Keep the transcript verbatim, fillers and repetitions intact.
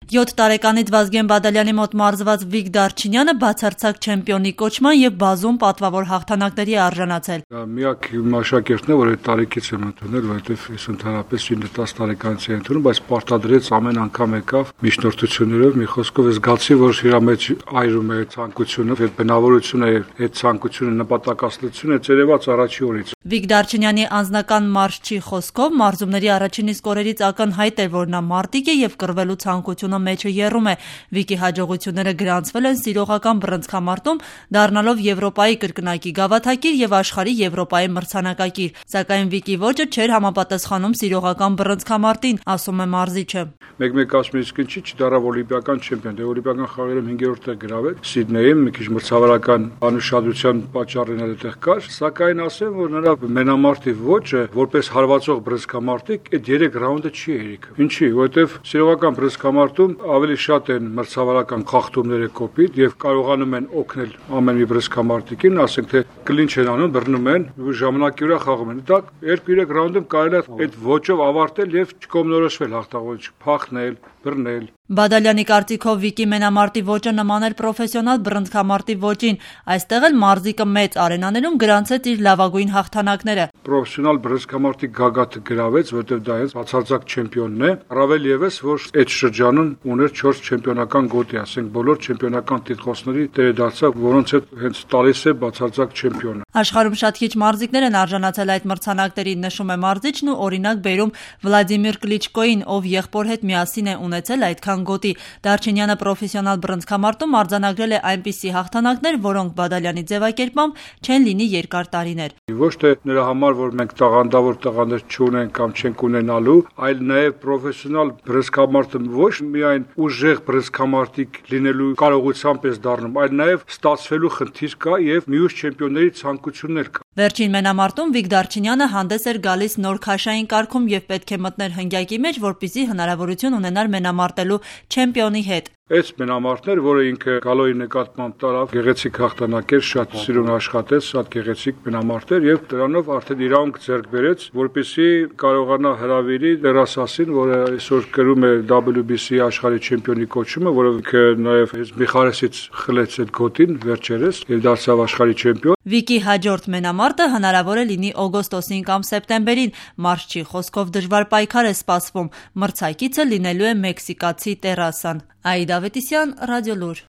յոթ տարեկանից Վազգեն Բադալյանի մոտ մարզված Վիկ Դարչինյանը բացարձակ չեմպիոնի կոչման եւ բազում պատվավոր հաղթանակների արժանացել։ Միակ աշակերտն է, որ այդ տարիքից եմ ընդունել, որովհետեւ ես ընդհանրապես ինը տասը տարեկանից եմ ընդունում, բայց պարտադրեց ամեն անգամ եկավ միջնորդություններով, մի խոսքով ես զգացի, որ իր մեջ այրում է ցանկությունը, այդ բնավորությունը, այդ ցանկությունը նպատակասլությունը ծերեված առաջի օրից։ Վիկ Դարչինյանի անձնական մարզչի խոսքով մարզումների առաջին իսկ օրերից ակնհայտ էր, որ նա մարտիկ է եւ կռվելու ցանկությունը մեջը եռում է։ Վիկի հաջողությունները գրանցվել են սիրողական բռնցքամարտում, դառնալով Եվրոպայի կրկնակի գավաթակիր եւ աշխարհի Եվրոպայի մրցանակակիր։ Սակայն Վիկի ոճը չէր համապատասխանում սիրողական բռնցքամարտին, ասում է մարզիչը։ Մեկ-մեկ ասում ես ինչի՞ չդառավ օլիմպիական չեմպիոն, դե օլիմպիական խաղերում հինգերորդ տեղ գրավել, Սիդնեյում մի քիչ մրցավարական անուշադրության պատճառն էլ այդտեղ կար, սակայն ասեմ, որ նրա մենամարտի ոճը, որպես հարվածող բռնցքամարտիկ, այդ երեք ռաունդը չի երիկը։ Ինչի՞, որովհետև սիրողական բռնցքամարտում ավելի շատ են մրցավարական խախտումները կոպիտ եւ կարողանում են օգնել ամեն մի բռնցքամարտիկին, ասենք թե կլինչ են անում, բռնում են, ժամանակի վրա խաղում են։ Դա երկու-երեք ռաունդում կարելի է այդ ոճով ավարտել եւ չկողմնորոշվել հաղթահարել, փախնել, բռնել։ Բադալյանի կարծիքով Վիկի մենամարտի ոճը նման էր պրոֆեսիոնալ բռնցքամարտի ոճին, այստեղ էլ մարզիկը մեծ արենաներում գրանցեց իր լավագույն հաղթանակները։ Պրոֆեսիոնալ բռնցքամարտի գագաթը գրավեց, որտեղ դա հենց բացարձակ չեմպիոնն է, առավել եւս, որ այդ շրջանում ուներ չորս չեմպիոնական գոտի, ասենք բոլոր չեմպիոնական տիտղոսների տերը դարձավ, որոնց հետ հենց տալիս է բացարձակ չեմպիոնը։ Աշխարհում շատ քիչ մարզիկներ են արժանացել այդ մրցանակներին, նշում է մարզիչն ու օրինակ բերում Վլադիմիր Կլիչկոին, ով եղբոր հետ միասին է ունեցել այդքան գոտի։ Դարչինյանը պրոֆեսիոնալ բռնցքամարտում արձանագրել է այնպիսի հաղթանակներ, որոնք Բադալյանի ձևակերպմամբ չեն լինի երկար տարիներ։ Ոչ թե նրա համար, որ մենք տաղանդավոր տաղանդեր չունենք կամ չենք ունենալու, այլ նաև պրոֆեսիոնալ բռնցքամարտը ոչ միայն ուժեղ բռնցքամարտիկ լինելու կարողությամբ է դառնում, այլ նաև ստացվելու խնդիր կա եւ մյուս չեմպիոնների ցանկություններ կա։ Վերջին մենամարտում Վիկ Դարչինյանը հանդես էր գալիս նոր քաշային կարգում եւ պետք է մտներ հնգյակի մեջ, որպեսզի հնարավորություն ունենար մենամարտելու չեմպիոնի հետ։ Այս մենամարտներ, որը ինքը գալոյի նկատմամբ տարավ, գեղեցիկ հաղթանակ էր, շատ սիրուն աշխատեց, շատ գեղեցիկ մենամարտ էր եւ դրանով արդեն իրավունք ձեռք բերեց, որպեսզի կարողանա հրավիրի դերասասին, որը այսօր կրում է դաբլյու բի սի աշխարհի չեմպիոնի կոչումը, որը ինքը նաեւ Միխարեսից խլեց այդ գոտին վերջերս եւ դարձավ աշխարհի չեմպիոն։ Վիկի հաջորդ մենամարտը հնարավոր է լինի օգոստոսին կամ սեպտեմբերին։ Մարզչի խոսքով դժվար պայքար է սպասվում։ Մրցակիցը լինելու է մեքսիկացի Տերասան։ Աիդա Ավետիսյան, Ռադիոլուր։